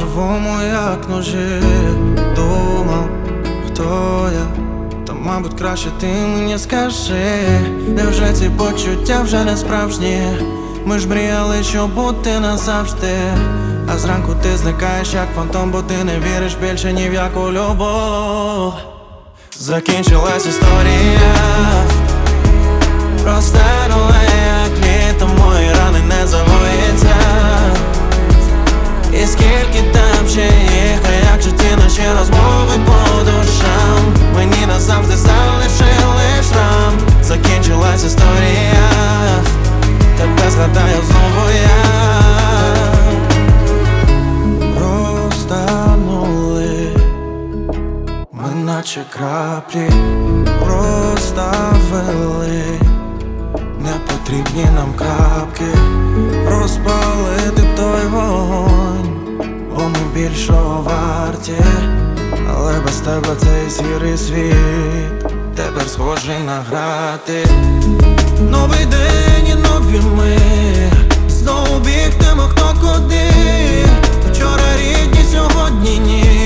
по-живому, як ножі. Думав, хто я, та мабуть краще ти мені скажи. Невже ці почуття вже не справжні? Ми ж мріяли, щоб бути назавжди. А зранку ти зникаєш як фантом, бо ти не віриш більше ні в яку любов. Закінчилась історія, розтанула як літо, мої рани не загоїться. І скільки там ще їх, а як же ті наші розмови по душам? Мені назавжди залишили шрам. Закінчилась історія, тебе згадаю знову я. Розтанули ми наче краплі, розставили непотрібні нам крапки. Розпалити б той вогонь, бо ми більшого варті. Але без тебе цей сірий світ тепер схожий на грати. Новий день і нові ми, знову бігтимо хто куди. Вчора рідні, сьогодні ні.